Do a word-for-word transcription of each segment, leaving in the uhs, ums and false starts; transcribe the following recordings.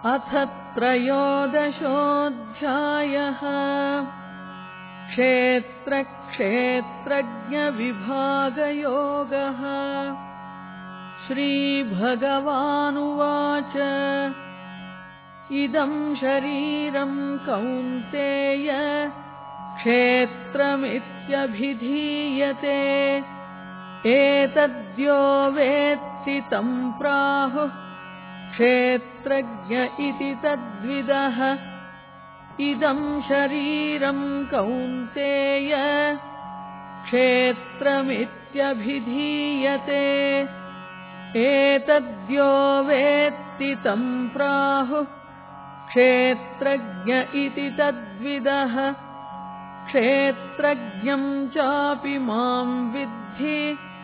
अथ त्रयोदशोऽध्यायः। क्षेत्रक्षेत्रज्ञविभागयोगः। श्रीभगवानुवाच इदं शरीरं कौन्तेय क्षेत्रमित्यभिधीयते। एतद्यो वेत्ति तं प्राहुः क्षेत्रज्ञ इति तद्विदः। इदं शरीरं कौन्तेय क्षेत्रमित्यभिधीयते। एतद्यो वेत्ति तं प्राहुः क्षेत्रज्ञ इति तद्विदः। क्षेत्रज्ञं चापि मां विद्धि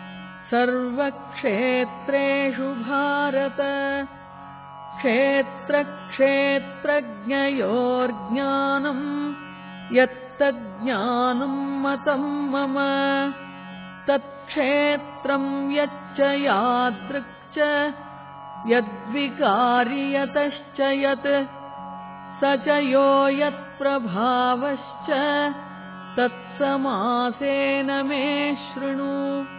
सर्वक्षेत्रेषु भारत। क्षेत्रक्षेत्रज्ञयोर्ज्ञानम् यत्तज्ज्ञानं मतं मम। तत्क्षेत्रं यच्च यादृक् च यद्विकारि यतश्च यत् स च यो यत्प्रभावश्च तत्समासेन मे शृणु।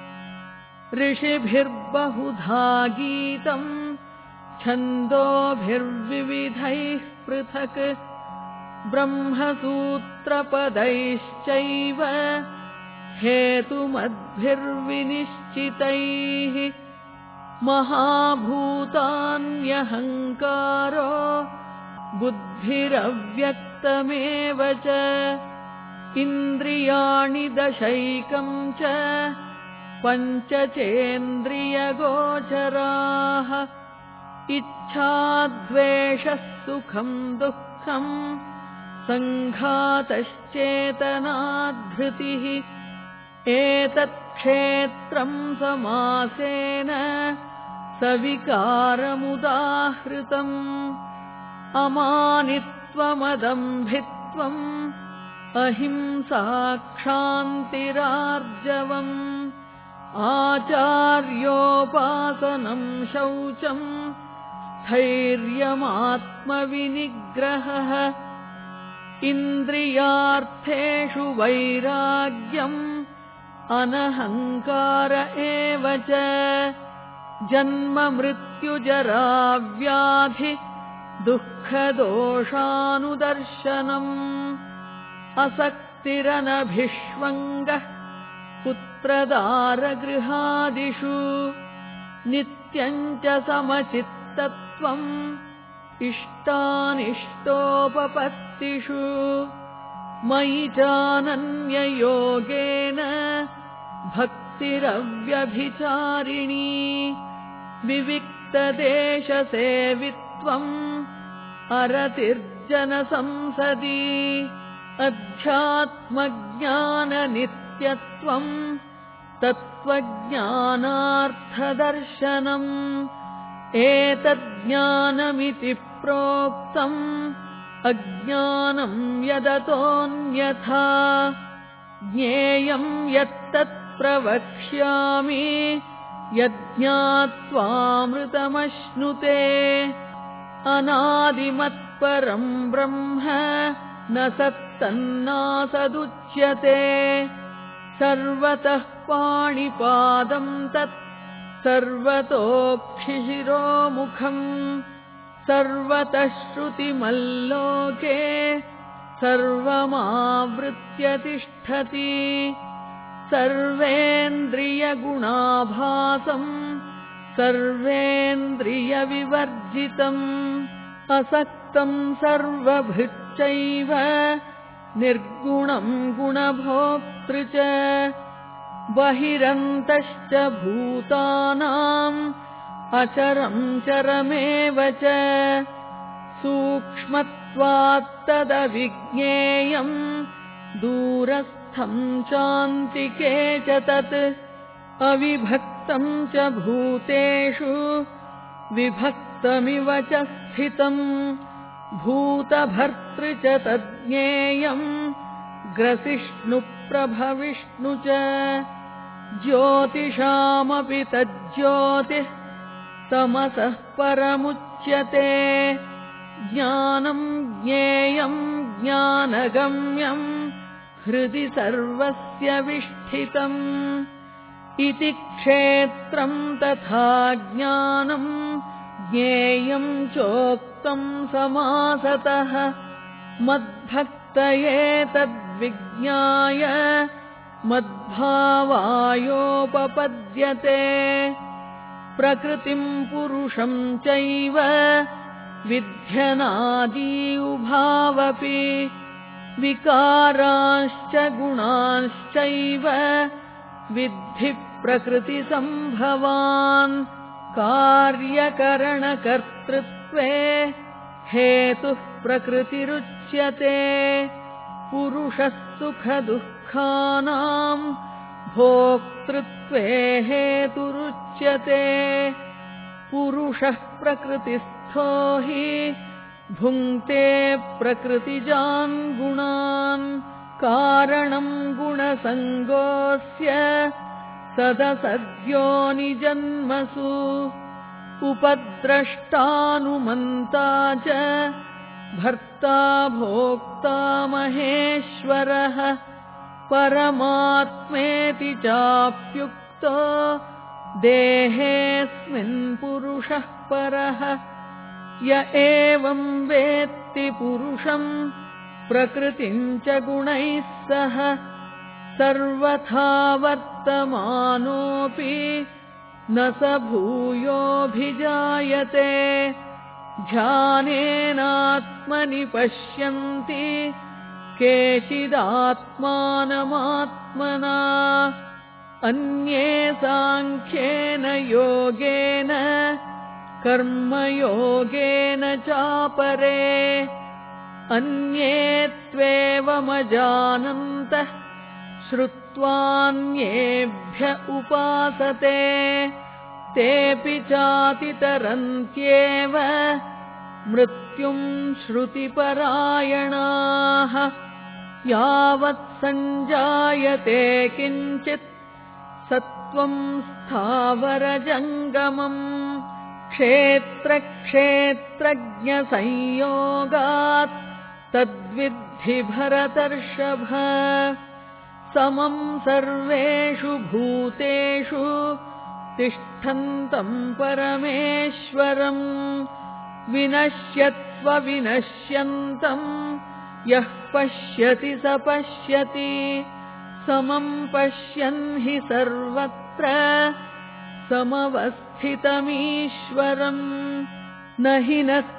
ऋषिभिर्बहुधा गीतम् छन्दोभिर्विविधैः पृथक् ब्रह्मसूत्रपदैश्चैव हेतुमद्भिर्विनिश्चितैः। महाभूतान्यहङ्कारो बुद्धिरव्यक्तमेव च इन्द्रियाणि दशैकं च पञ्चचेन्द्रियगोचराः। इच्छाद्वेषः सुखं दुःखं सङ्घातश्चेतनाधृतिः। एतत्क्षेत्रं समासेन सविकारमुदाहृतम्। अमानित्वमदम्भित्वम् अहिंसा क्षान्तिरार्जवम् आचार्योपासनं शौचम् स्थैर्यमात्मविनिग्रहः। इन्द्रियार्थेषु वैराग्यम् अनहङ्कार एव च जन्म मृत्युजरा व्याधि दुःखदोषानुदर्शनम्। असक्तिरनभिष्वङ्गः पुत्रदारगृहादिषु नित्यम् च समचित्तत्वम् इष्टानिष्टोपपत्तिषु। मयि चानन्ययोगेन भक्तिरव्यभिचारिणी। विविक्तदेशसेवित्वम् अरतिर्जनसंसदि। अध्यात्मज्ञाननित्यत्वम् तत्त्वज्ञानार्थदर्शनम्। एतज्ज्ञानमिति प्रोक्तम् अज्ञानं यदतोऽन्यथा। ज्ञेयं यत्तत् प्रवक्ष्यामि यज्ञात्वामृतमश्नुते। अनादिमत्परं ब्रह्म न सत्तन्नासदुच्यते। सर्वतः पाणिपादं तत् सर्वतोक्षिशिरोमुखम्। सर्वतः श्रुतिमल्लोके सर्वमावृत्य तिष्ठति। सर्वेन्द्रियगुणाभासम् सर्वेन्द्रियविवर्जितम्। असक्तं सर्वभृच्चैव निर्गुणं गुणभोक्तृ च। बहिरन्तश्च भूतानाम् अचरं चरमेव च सूक्ष्मत्वात्तदविज्ञेयम् दूरस्थं चान्तिके च तत्। अविभक्तं च भूतेषु विभक्तमिव च स्थितम्। भूतभर्तृ च तज्ज्ञेयम् ग्रसिष्णुप्रभविष्णु च। ज्योतिषामपि तज्ज्योतिः तमसः परमुच्यते। ज्ञानम् ज्ञेयम् ज्ञानगम्यम् हृदि सर्वस्य विष्ठितम् इति क्षेत्रम् तथा ज्ञानम् ज्ञेयम् चोक्तम् समासतः मद्भक्तये तद्विज्ञाय मद्भावायोपपद्यते प्रकृतिम् पुरुषम् चैव विध्यनादि उभावपि विकारांश्च गुणांश्चैव विद्धि प्रकृतिसम्भवान् कार्यकरणकर्तृत्वे हेतुः प्रकृतिरुच्यते पुरुषः सुखदुःखानाम् भोक्तृत्वे हेतुरुच्यते पुरुषः प्रकृतिस्थो हि भुङ्क्ते प्रकृतिजान् गुणान् कारणम् गुणसङ्गोऽस्य सदसद्योनिजन्मसु उपद्रष्टानुमन्ता च भर्ता भोक्ता महेश्वरः परमात्मेति चाप्युक्तो देहेऽस्मिन् पुरुषः परः य एवं वेत्ति पुरुषम् प्रकृतिम् च गुणैः सह सर्वथा वर्तमानोऽपि न स भूयोऽभिजायते ध्यानेनात्मनि पश्यन्ति केचिदात्मानमात्मना अन्ये साङ्ख्येन योगेन कर्मयोगेन चापरे अन्ये त्वेवमजानन्तः श्रुत्वान्येभ्य उपासते तेऽपि चातितरन्त्येव मृत्युम् श्रुतिपरायणाः यावत् सञ्जायते किञ्चित् सत्त्वम् स्थावरजङ्गमम् क्षेत्रक्षेत्रज्ञसंयोगात् तद्विद्धि भरतर्षभ समम् सर्वेषु भूतेषु तिष्ठन्तम् परमेश्वरम् विनश्यत्स्व विनश्यन्तम् यः पश्यति स पश्यति समम् पश्यन् हि सर्वत्र समवस्थितमीश्वरम् न हि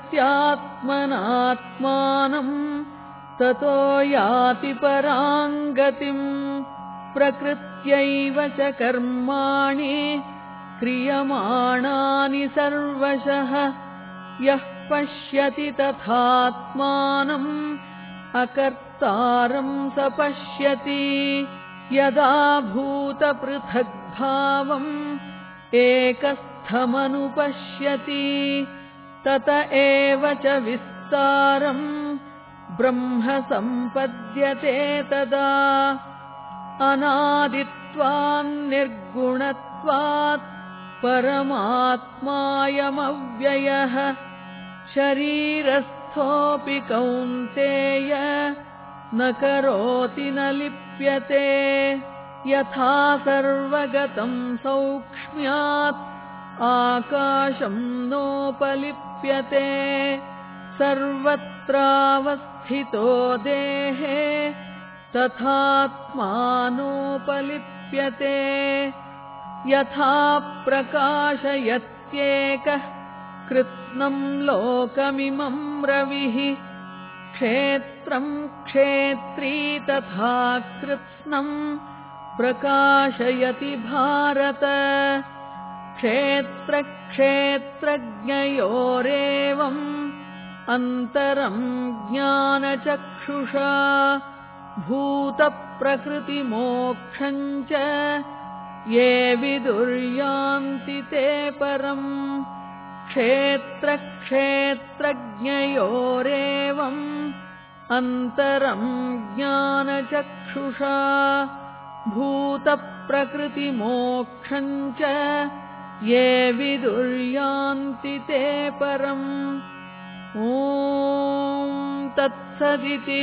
नत्यात्मनात्मानम् ततो याति पराम् गतिम् प्रकृत्यैव च कर्माणि क्रियमाणानि सर्वशः यः पश्यति तथात्मानम् अकर्तारम् स पश्यति यदा भूतपृथग्भावम् एकस्थमनुपश्यति तत एव च विस्तारम् ब्रह्म सम्पद्यते तदा अनादित्वान्निर्गुणत्वात् परमात्मायमव्ययः शरीरस्थोऽपि कौन्तेय न करोति न लिप्यते यथा सर्वगतम् सौक्ष्म्यात् आकाशम् नोपलिप्यते सर्वत्रावस्थितो देहे तथात्मानोपलिप्यते यथा प्रकाशयत्येकः कृत्स्नम् लोकमिमम् रविः क्षेत्रम् क्षेत्री तथा कृत्स्नम् प्रकाशयति भारत क्षेत्रक्षेत्रज्ञयोरेवम् अन्तरम् ज्ञानचक्षुषा भूतप्रकृतिमोक्षम् च ये विदुर्यान्ति ते परम् क्षेत्रक्षेत्रज्ञयोरेवम् अन्तरम् ज्ञानचक्षुषा भूतप्रकृतिमोक्षम् च ये विदुर्यान्ति ते परम् ॐ तत्सदिति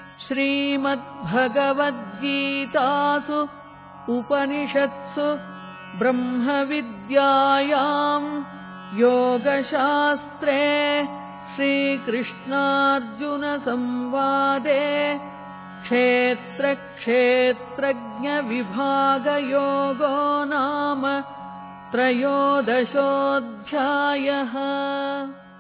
श्रीमद्भगवद्गीतासु उपनिषत्सु ब्रह्मविद्यायां योगशास्त्रे श्रीकृष्णार्जुनसंवादे क्षेत्रक्षेत्रज्ञविभागयोगो नाम त्रयोदशोऽध्यायः।